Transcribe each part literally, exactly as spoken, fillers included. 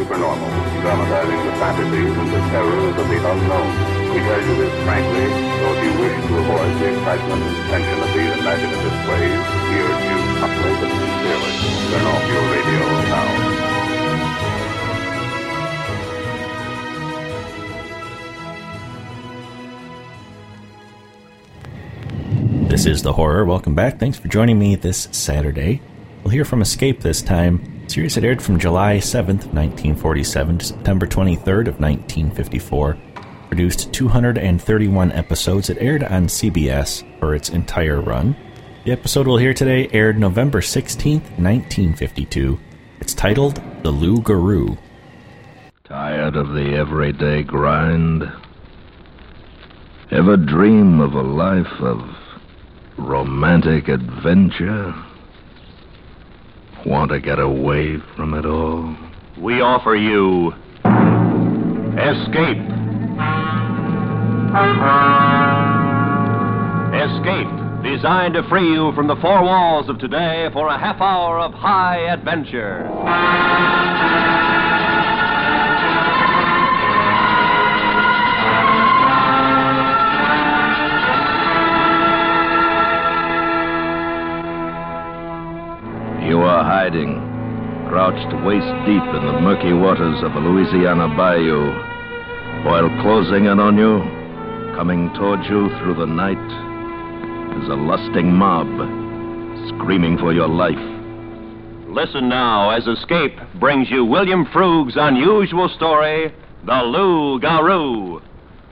supernormal, dramatizing the fantasies and the terrors of the unknown. We tell you this frankly, so if you wish to avoid the excitement and tension of these imaginative waves, we urge you humbly but sincerely, turn off your radio now. This is The Horror. Welcome back. Thanks for joining me this Saturday. We'll hear from Escape this time. The series had aired from July seventh, nineteen forty-seven to September twenty-third of nineteen fifty-four. Produced two hundred thirty-one episodes. It aired on C B S for its entire run. The episode we'll hear today aired November sixteenth, nineteen fifty-two. It's titled The Loup-Garou. Tired of the everyday grind? Ever dream of a life of romantic adventure? Want to get away from it all? We offer you Escape. Escape, designed to free you from the four walls of today for a half hour of high adventure. You are hiding, crouched waist deep in the murky waters of a Louisiana bayou, while closing in on you, coming towards you through the night, is a lusting mob, screaming for your life. Listen now as Escape brings you William Frug's unusual story, The Loup-Garou.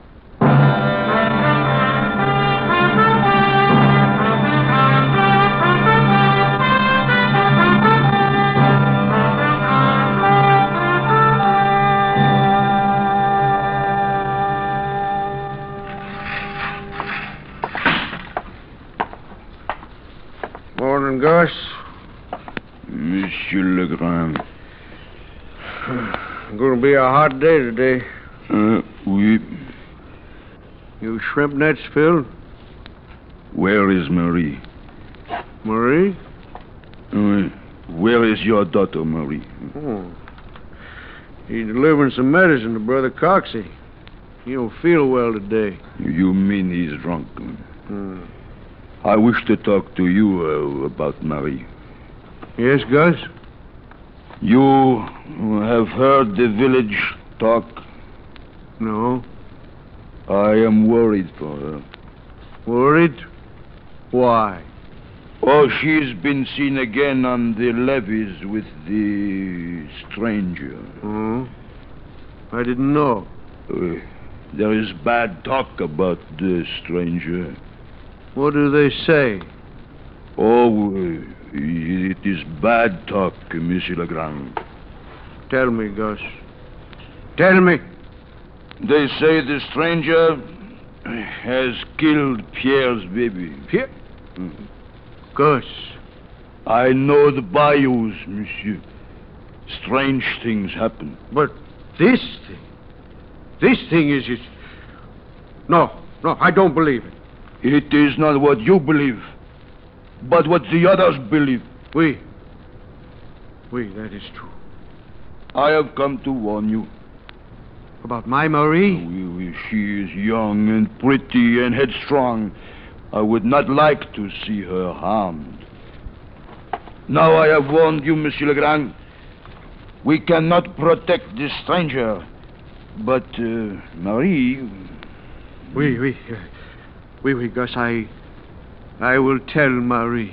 Gus? Monsieur Legrand. Gonna be a hot day today. Uh, oui. You shrimp nets filled? Where is Marie? Marie? Uh, where is your daughter, Marie? Oh. He's delivering some medicine to Brother Coxey. He don't feel well today. You mean he's drunk? Hmm. I wish to talk to you uh, about Marie. Yes, Gus? You have heard the village talk? No. I am worried for her. Worried? Why? Oh, she's been seen again on the levees with the stranger. Oh? I didn't know. Uh, there is bad talk about the stranger. What do they say? Oh, uh, it is bad talk, Monsieur Legrand. Tell me, Gus. Tell me. They say the stranger has killed Pierre's baby. Pierre? Mm-hmm. Gus. I know the bayous, monsieur. Strange things happen. But this thing... This thing is... is... No, no, I don't believe it. It is not what you believe, but what the others believe. Oui. Oui, that is true. I have come to warn you. About my Marie? Oh, oui, oui. She is young and pretty and headstrong. I would not like to see her harmed. Now I have warned you, Monsieur Legrand. We cannot protect this stranger. But, uh, Marie... Oui, oui. Uh, oui, oui, Gus, I... I will tell Marie.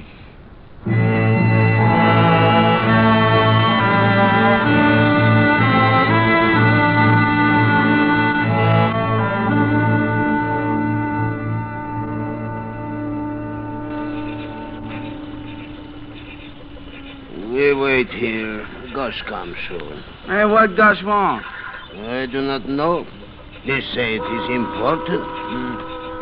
We wait here. Gus comes soon. Hey, what Gus want? I do not know. He say it is important. Hmm.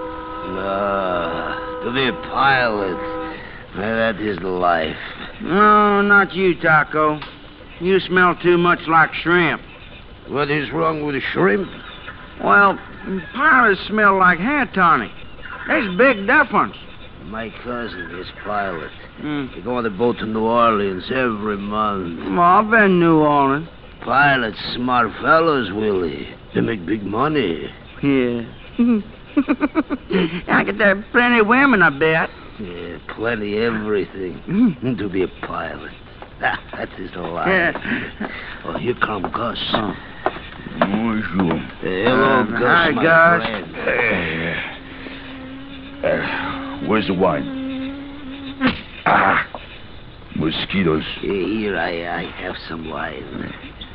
Ah, to be a pilot. That is life. No, not you, Taco. You smell too much like shrimp. What is wrong with the shrimp? Well, pilots smell like hand tonic. There's a big difference. My cousin is pilot. Hmm. He go on the boat to New Orleans every month. Well, I've been in New Orleans. pilots smart fellows, Willie. They make big money. Yeah. I could have plenty of women, I bet. Yeah, plenty everything. To be a pilot. That is the line. Yeah. Oh, here come Gus. Oh. Bonjour. Hey, hello, Uh, Gus, hi, my Gus. friend. Uh, uh, where's the wine? Ah, mosquitoes. Here, I, I have some wine.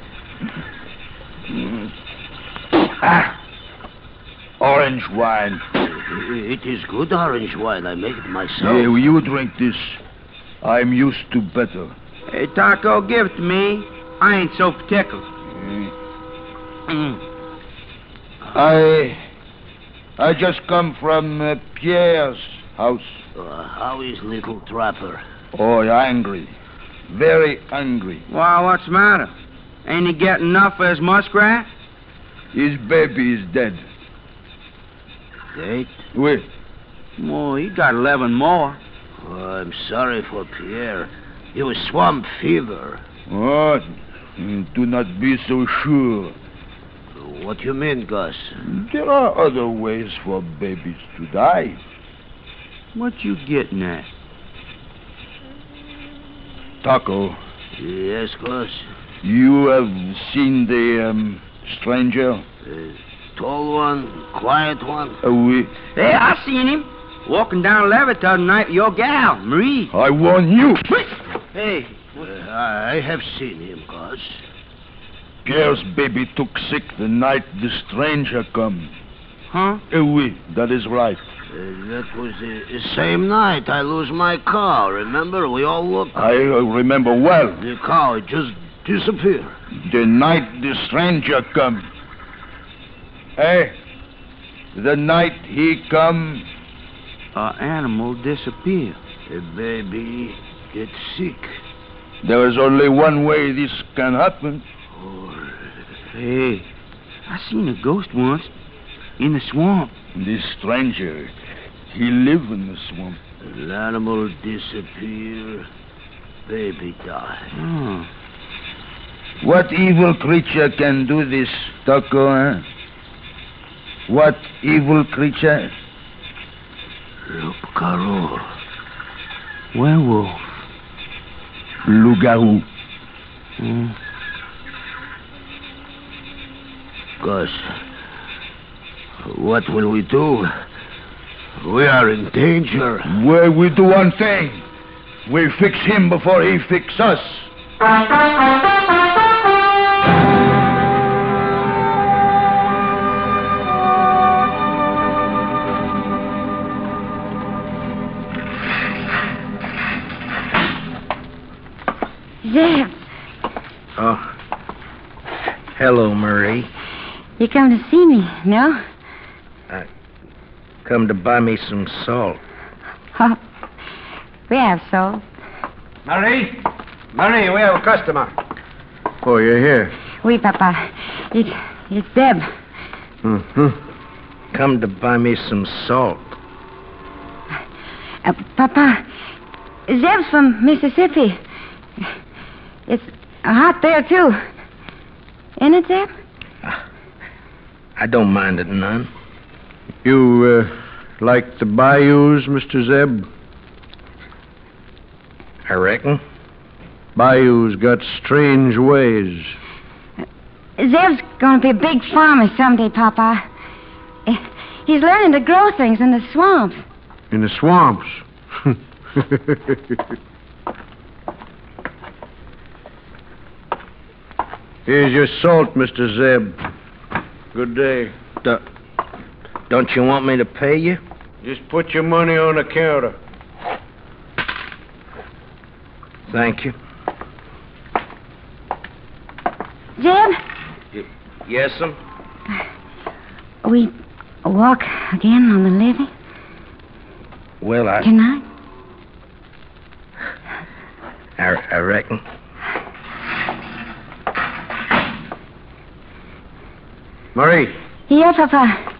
Ah, orange wine. It is good orange wine. I make it myself. Hey, will you drink this? I'm used to better. Hey, Taco, give it to me. I ain't so particular. Mm. I... I just come from uh, Pierre's house. Uh, how is little Trapper? Oh, angry. Very angry. Well, what's the matter? Ain't he getting enough for his muskrat? His baby is dead. Dead? Wait. Oh, he got eleven more. Oh, I'm sorry for Pierre. It was swamp fever. Oh, do not be so sure. What do you mean, Gus? There are other ways for babies to die. What you getting at? Taco, Yes, Gus. you have seen the um, stranger? Uh, tall one, quiet one. Uh, we, Hey, I seen him. Walking down Levitt the other night with your gal, Marie. I warn you. Hey. Uh, I have seen him, Gus. Pierre's baby took sick the night the stranger come. Huh? Uh, oui, that is right. Uh, that was the, the same night I lose my car. Remember? We all looked. I uh, remember well. The car it just disappeared. The night the stranger come. Hey, the night he come. An animal disappeared. The baby gets sick. There is only one way this can happen. Oh, Hey, I seen a ghost once in the swamp. This stranger, he live in the swamp. an animal disappear, baby die. Oh. What evil creature can do this, Taco, eh? What evil creature? Loup-garou. Werewolf. Loup-garou. Mm. Gus, what will we do? We are in danger. Well, we do one thing. We fix him before he fix us. Zeb, Oh. Hello, Marie. you come to see me, no? Come to buy me some salt. Oh, we have salt. Marie? Marie, we have a customer. Oh, you're here. Oui, Papa. It's, it's Zeb. Mm-hmm. Come to buy me some salt. Uh, Papa, Zeb's from Mississippi. It's hot there, too. Isn't it, Zeb? I don't mind it none. You, uh, like the bayous, Mister Zeb? I reckon. Bayous got strange ways. Zeb's going to be a big farmer someday, Papa. Eh, He's learning to grow things in the swamps. In the swamps. Here's your salt, Mister Zeb. Good day. Do- don't you want me to pay you? Just put your money on the counter. Thank you. Zeb, Yes'm? we walk again on the levee Well, I, tonight? I, I reckon. Marie, Yeah, Papa.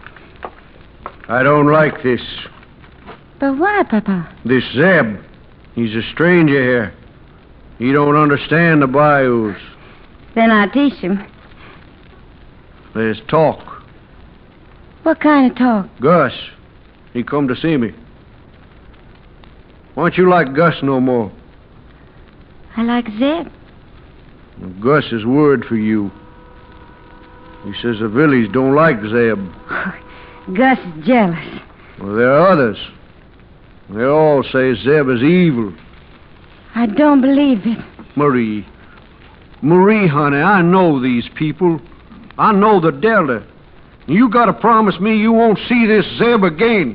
I don't like this. But why, Papa? This Zeb. He's a stranger here. He don't understand the bayous. Then I'll teach him. There's talk. What kind of talk? Gus, he come to see me. Why don't you like Gus no more? I like Zeb. Gus is word for you. He says the village don't like Zeb. Gus is jealous. Well, there are others. They all say Zeb is evil. I don't believe it. Marie. Marie, honey, I know these people. I know the Delta. You gotta promise me you won't see this Zeb again.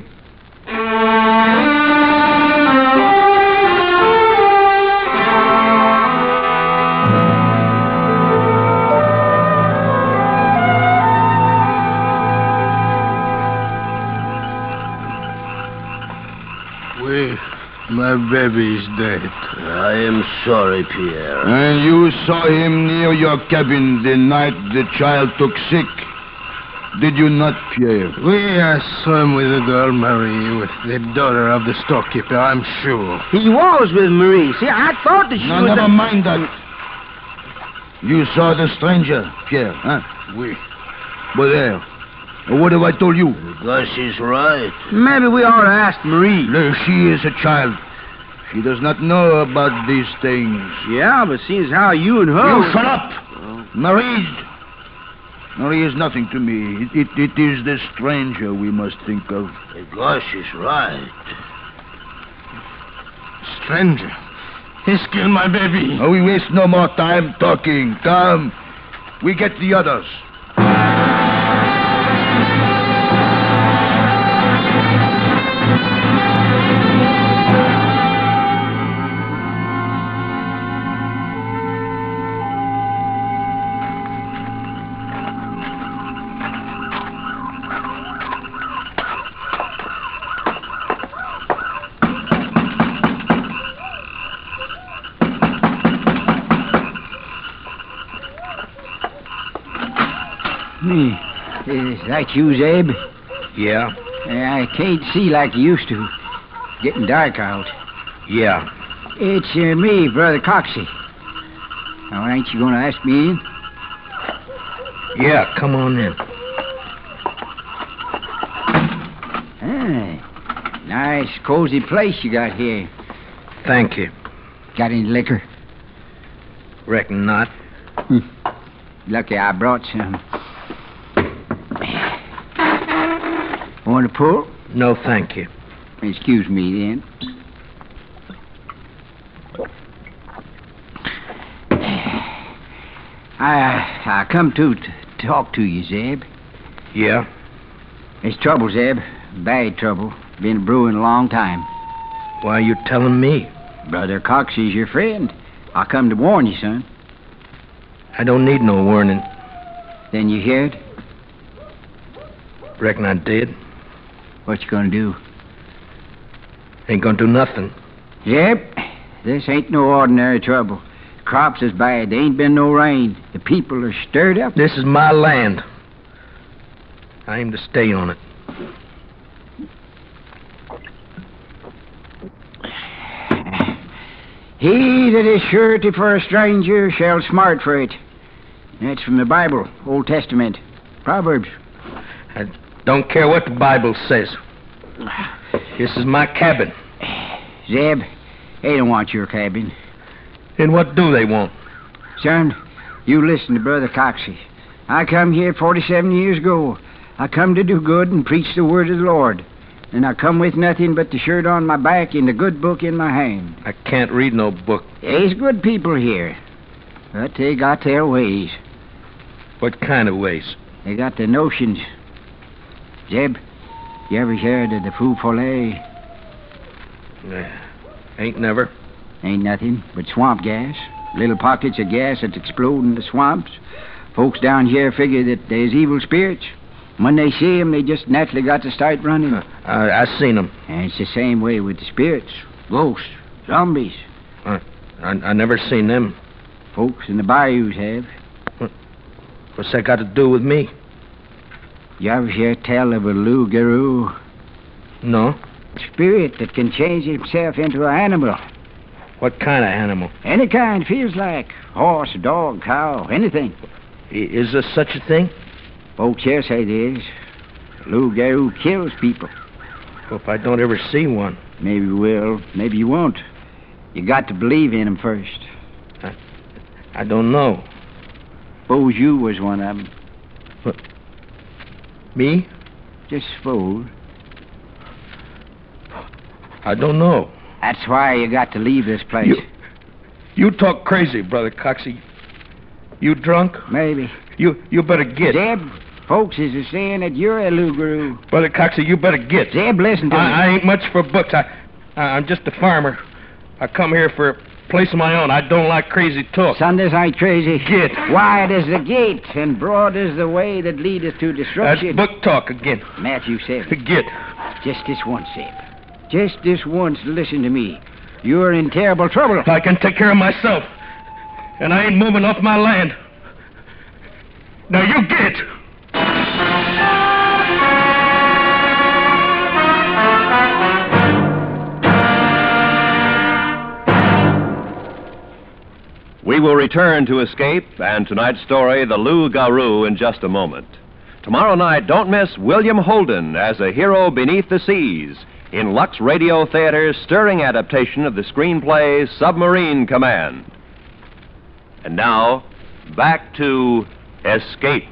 Well, my baby's dead. I am sorry, Pierre. And you saw him near your cabin the night the child took sick. Did you not, Pierre? We I saw him with the girl Marie, with the daughter of the storekeeper, I'm sure. He was with Marie. See, I thought that she No, was... never a- mind that. You saw the stranger, Pierre, huh? Oui. But there. What have I told you? Gus is right. Maybe we ought to ask Marie. No, she is a child. She does not know about these things. Yeah, but seeing as how you and her... You shut up! Marie... Marie is nothing to me. It, it, it is the stranger we must think of. Gus is right. Stranger. He killed my baby. Oh, we waste no more time talking. Come. We get the others. Me. Is that you, Zeb? Yeah? I can't see like you used to. Getting dark out. Yeah. It's uh, me, Brother Coxey. Now, ain't you going to ask me in? Yeah, come on in. Ah, nice, cozy place you got here. Thank you. Got any liquor? Reckon not. Lucky I brought some. Want to pull? No, thank you. Excuse me, then. I I come to, to talk to you, Zeb. Yeah? There's trouble, Zeb. Bad trouble. Been brewing a long time. Why are you telling me? Brother Coxey's your friend. I come to warn you, son. I don't need no warning. Then you hear it? Reckon I did. What you gonna do? Ain't gonna do nothing. Zeb, this ain't no ordinary trouble. Crops is bad. There ain't been no rain. The people are stirred up. This is my land. I aim to stay on it. He that is surety for a stranger shall smart for it. That's from the Bible, Old Testament, Proverbs. I don't care what the Bible says. This is my cabin. Zeb, they don't want your cabin. And what do they want? Son, you listen to Brother Coxey. I come here forty-seven years ago. I come to do good and preach the word of the Lord. And I come with nothing but the shirt on my back and the good book in my hand. I can't read no book. There's good people here, but they got their ways. What kind of ways? They got their notions. Zeb, you ever heard of the feu follet? Uh, ain't never. Ain't nothing but swamp gas. Little pockets of gas that explode in the swamps. Folks down here figure that there's evil spirits. When they see 'em, they just naturally got to start running. Uh, I, I seen them. And it's the same way with the spirits, ghosts, zombies. Uh, I, I never seen them. Folks in the bayous have. What, what's that got to do with me? You ever hear tell of a loup-garou? No. Spirit that can change himself into an animal. What kind of animal? Any kind feels like. Horse, dog, cow, anything. I- Is there such a thing? Folks here say there is. Loup-garou kills people. Well, if I don't ever see one. Maybe you will, maybe you won't. You got to believe in him first. I, I don't know. Suppose you was one of them. What? Me? Just suppose. I don't know. That's why you got to leave this place. You, you talk crazy, Brother Coxey. You drunk? Maybe. You you better get. Zeb, folks is a saying that you're a loup-garou. Brother Coxey, you better get. Zeb, listen to I, me. I ain't much for books. I, I, I'm just a farmer. I come here for a place of my own. I don't like crazy talk. Sundays ain't crazy. Get. Wide is the gate, and broad is the way that leadeth to That's destruction. book talk again. Matthew said. Get. Just this once, Zeb. Just this once, listen to me. You're in terrible trouble. I can take care of myself. And I ain't moving off my land. Now you get. We will return to Escape and tonight's story, The Loup-garou, in just a moment. Tomorrow night, don't miss William Holden as a hero beneath the seas in Lux Radio Theater's stirring adaptation of the screenplay Submarine Command. And now, back to Escape.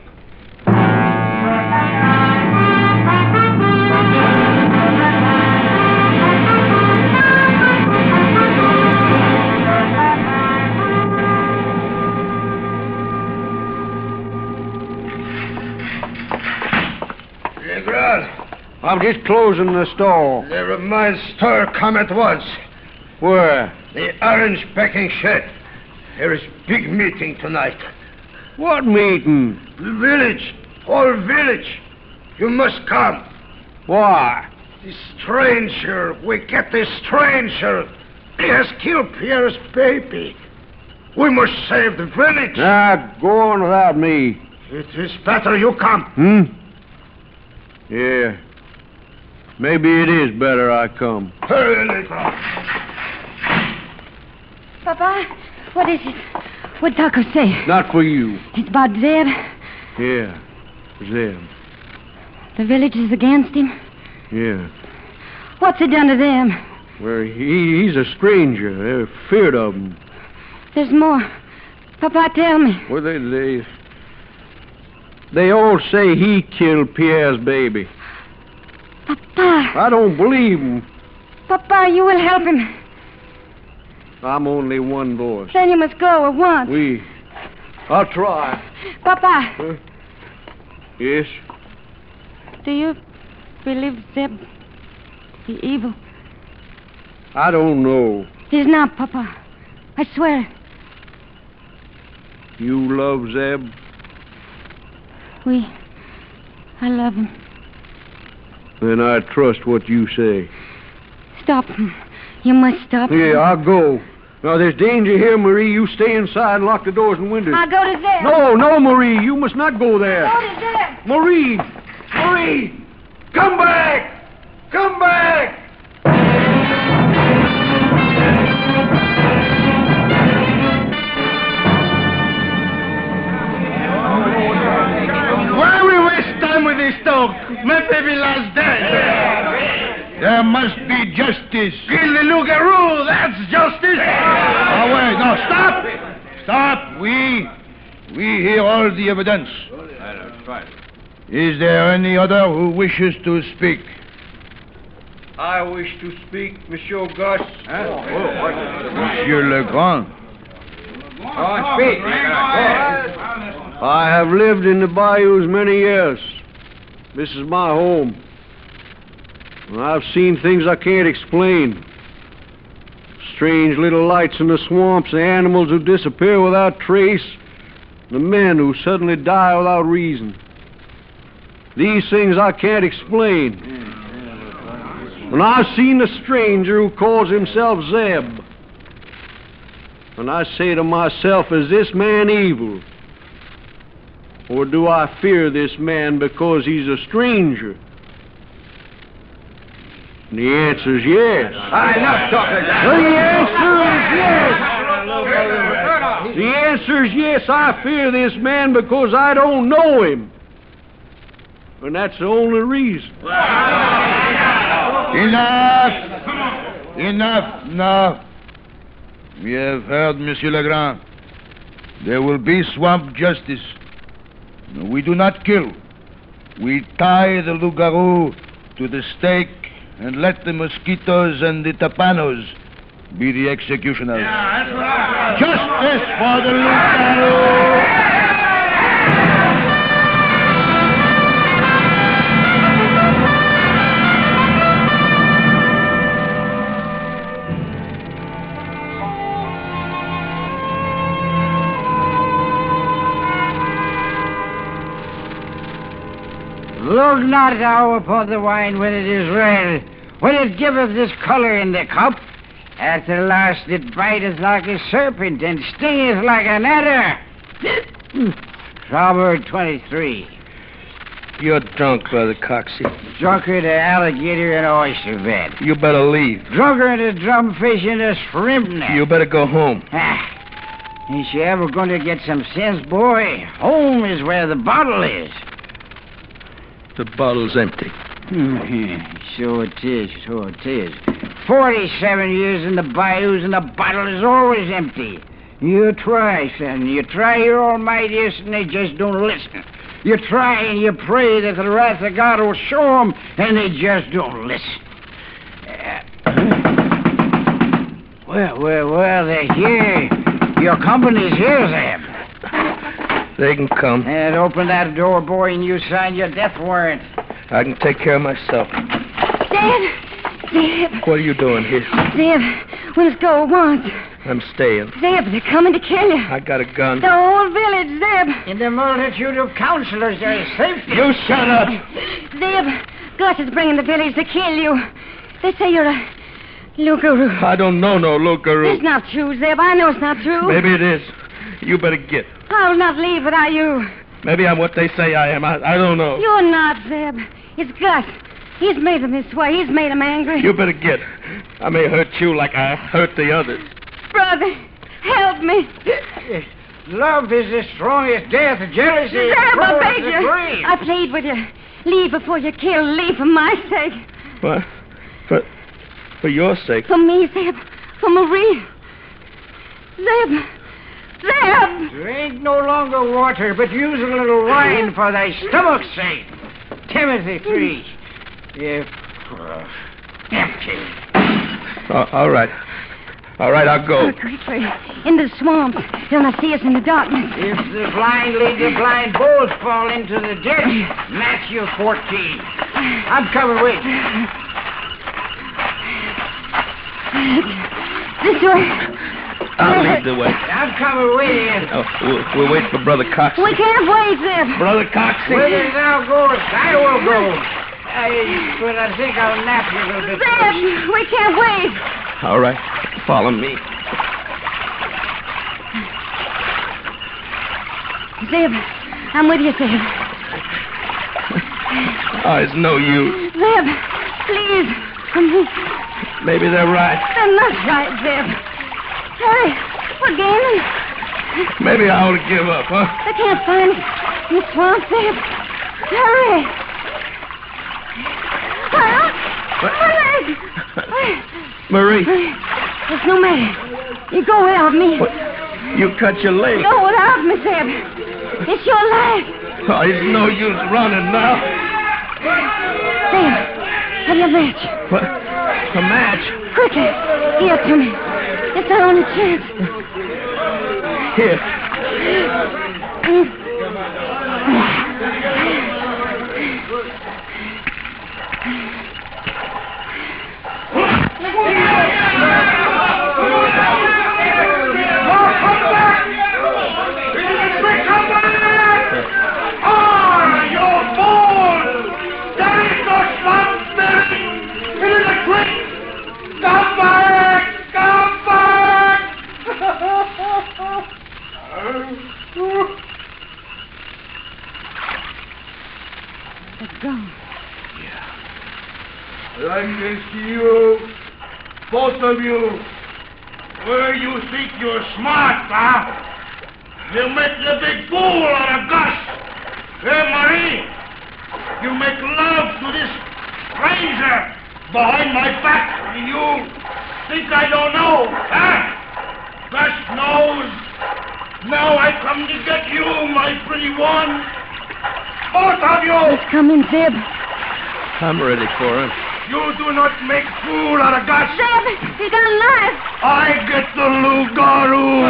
I'm just closing the store. Never mind, stir. Come at once. Where? The orange packing shed. There is big meeting tonight. What meeting? The village. Whole village. You must come. Why? The stranger. We get the stranger. He has killed Pierre's baby. We must save the village. Ah, go on without me. It is better you come. Hmm? Yeah. Maybe it is better I come. Hurry, Legra. Papa, what is it? What Taco say? Not for you. It's about Zeb. Yeah. Them. The village is against him. Yeah. What's he done to them? Well, he, he's a stranger. They're feared of him. There's more. Papa, tell me. Well, they, they... They all say he killed Pierre's baby. Papa. I don't believe him. Papa, you will help him. I'm only one voice. Then you must go at once. We... I'll try. Papa. Huh? Yes? Do you believe Zeb be evil? I don't know. He's not, Papa. I swear. You love Zeb? We... I love him. Then I trust what you say. Stop him. You must stop him. Yeah, I'll go. Now, there's danger here, Marie. You stay inside and lock the doors and windows. I'll go to Zeb. No, no, Marie. You must not go there. Go to Zeb. Marie! Marie! Come back! Come back! Why we waste time with this talk? My baby last day. There must be justice. Kill the Loup-garou, that's justice. Oh, wait, no, stop. Stop. We, we hear all the evidence. Is there any other who wishes to speak? I wish to speak, Monsieur Gus. Huh? Oh, what? Monsieur Legrand. Oh, speak. I have lived in the bayous many years. This is my home. And I've seen things I can't explain. Strange little lights in the swamps, the animals who disappear without trace, the men who suddenly die without reason. These things I can't explain. And I've seen the stranger who calls himself Zeb. And I say to myself, is this man evil? Or do I fear this man because he's a stranger? And the answer's yes. Ah, enough talking. The answer is yes. The answer is yes. I fear this man because I don't know him. And that's the only reason. Enough! Enough now. We have heard, Monsieur Legrand. There will be swamp justice. We do not kill. We tie the loup-garou to the stake and let the mosquitoes and the tapanos be the executioners. Yeah, that's right. Justice for the loup-garou! Look not thou upon the wine when it is red, when it giveth this colour in the cup. At the last it biteth like a serpent and stingeth like an adder. Proverb twenty-three. You're drunk, Brother Coxey. Drunker than alligator in an oyster bed. You better leave. Drunker than a drumfish in a shrimp net. You better go home. Ah, ain't you ever going to get some sense, boy? Home is where the bottle is. The bottle's empty. So it is, so it is. Forty-seven years in the bayous and the bottle is always empty. You try, son. You try your almightiest and they just don't listen. You try and you pray that the wrath of God will show them and they just don't listen. Uh, well, well, well, they're here. Your company's here, Zeb. They can come. And open that door, boy, and you sign your death warrant. I can take care of myself. Zeb! Zeb! What are you doing here? Zeb, we must go at once. I'm staying. Zeb, they're coming to kill you. I got a gun. The whole village, Zeb. In the multitude of counselors, there is safety. You shut up! Zeb, Gus is bringing the village to kill you. They say you're a loup-garou. I don't know no loup-garou. It's not true, Zeb. I know it's not true. Maybe it is. You better get. I'll not leave without you. Maybe I'm what they say I am. I, I don't know. You're not, Zeb. It's Gus. He's made him this way. He's made him angry. You better get. I may hurt you like I hurt the others. Brother, help me. Love is the strongest death. Jealousy is Zeb, I cruel beg as the you. grave. I plead with you. Leave before you kill. Leave for my sake. What? For, for your sake? For me, Zeb. For Marie. Zeb. Zeb! Drink no longer water, but use a little wine for thy stomach's sake. Timothy three. If uh, empty. Oh, all right. All right, I'll go. Oh, quickly. In the swamp. They'll not see us in the darkness. If the blind lead the blind, both fall into the ditch. Matthew fourteen. I'm coming with you. This way. I'll lead the way. I'm coming with you. Oh, we'll, we'll wait for Brother Cox. We can't wait, Zeb. Brother Coxey. Whither thou goest, I will go. I, but I think I'll nap you a little bit. Zeb, we can't wait. All right. Follow me. Zeb, I'm with you, Zeb. Oh, it's no use. Zeb, please. Maybe they're right. They're not right, Zeb. Hurry, we're gaining. Maybe I ought to give up, huh? They can't find us in the swamp, Zeb. Hurry. What? Marie. It's no matter. You go without me. What? You cut your leg. Go without me, Zeb. It's your life. Oh, it's no use running now. Zeb, have your match. What? A match? Quickly, give it to me. It's our only chance. Here. I can see you, both of you. Where you think you're smart, huh? You make the big fool out of Gus. Hey, Marie, you make love to this stranger behind my back, and you think I don't know, huh? Gus knows. Now I come to get you, my pretty one. Both of you! He's coming, Zeb. I'm ready for him. You do not make fool out of Gus. Zeb, he's got a knife. I get the Loup-Garou.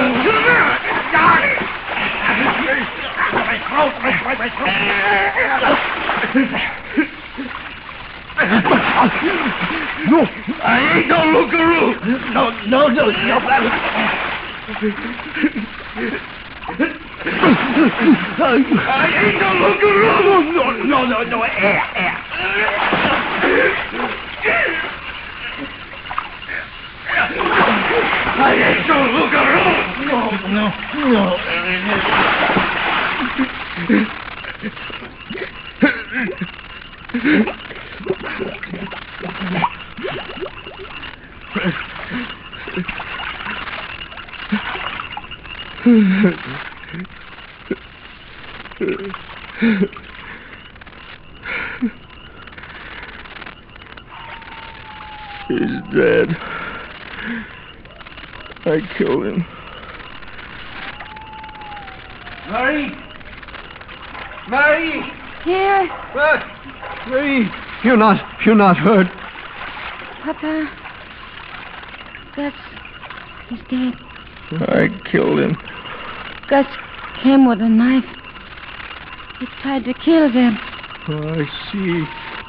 My throat, my throat, my throat. No, I ain't no Loup-Garou. No, no, no, no. I ain't no Loup-Garou. No, no, no, no, air, air. I ain't no Loup-Garou. No, no, no. He's dead. I killed him. Marie! Marie! Here. What? Marie, you're not, you're not hurt. Papa. Gus. He's dead. I killed him. Gus came with a knife. He tried to kill them. Oh, I see.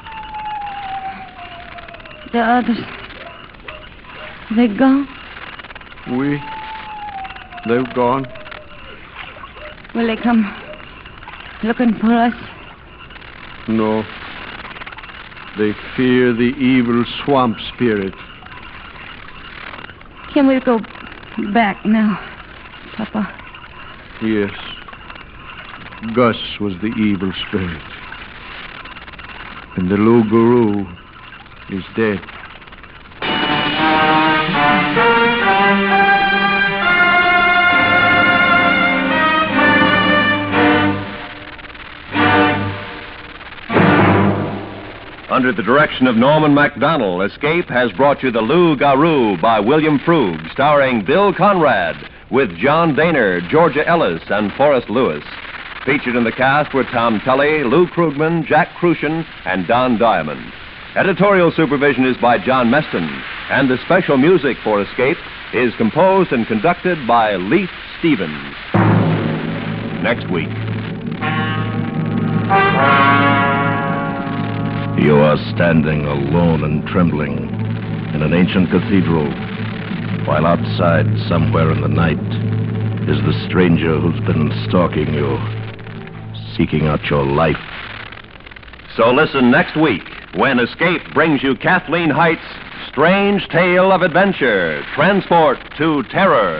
The others. They're gone. We, they've gone. Will they come looking for us? No. They fear the evil swamp spirit. Can we go back now, Papa? Yes. Gus was the evil spirit. And the Loup-Garou is dead. Under the direction of Norman MacDonald, Escape has brought you The Loup-Garou by William Froug, starring Bill Conrad, with John Daner, Georgia Ellis, and Forrest Lewis. Featured in the cast were Tom Tully, Lou Krugman, Jack Crucian, and Don Diamond. Editorial supervision is by John Meston, and the special music for Escape is composed and conducted by Leith Stevens. Next week. You are standing alone and trembling in an ancient cathedral, while outside, somewhere in the night, is the stranger who's been stalking you, seeking out your life. So listen next week when Escape brings you Kathleen Heights' strange tale of adventure, transport to terror.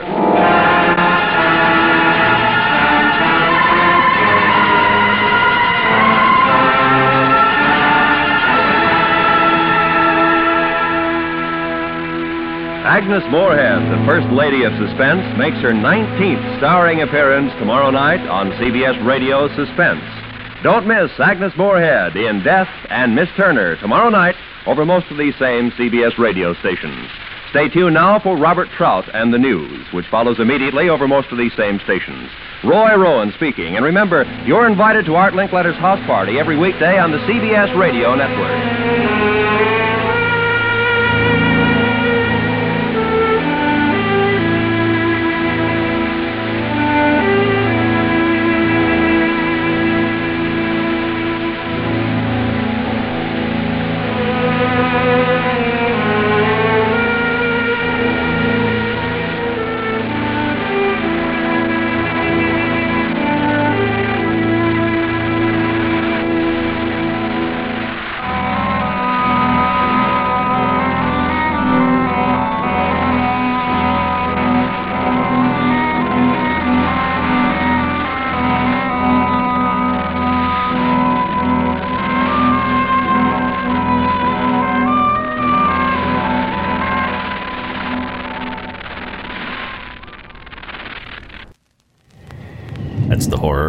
Agnes Moorehead, the First Lady of Suspense, makes her nineteenth starring appearance tomorrow night on C B S Radio Suspense. Don't miss Agnes Moorehead in Death and Miss Turner tomorrow night over most of these same C B S radio stations. Stay tuned now for Robert Trout and the News, which follows immediately over most of these same stations. Roy Rowan speaking, and remember, you're invited to Art Linkletter's house party every weekday on the C B S Radio Network.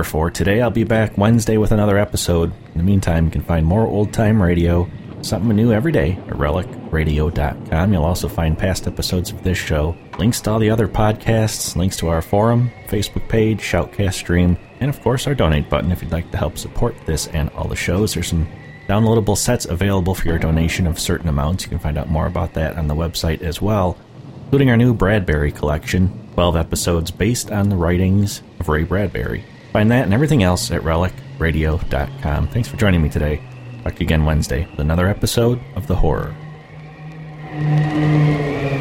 for today. I'll be back Wednesday with another episode. In the meantime, you can find more old-time radio, something new every day, at relic radio dot com. You'll also find past episodes of this show, links to all the other podcasts, links to our forum, Facebook page, Shoutcast stream, and of course our donate button if you'd like to help support this and all the shows. There's some downloadable sets available for your donation of certain amounts. You can find out more about that on the website as well, including our new Bradbury collection, twelve episodes based on the writings of Ray Bradbury. Find that and everything else at relic radio dot com. Thanks for joining me today. Talk to you again Wednesday with another episode of The Horror.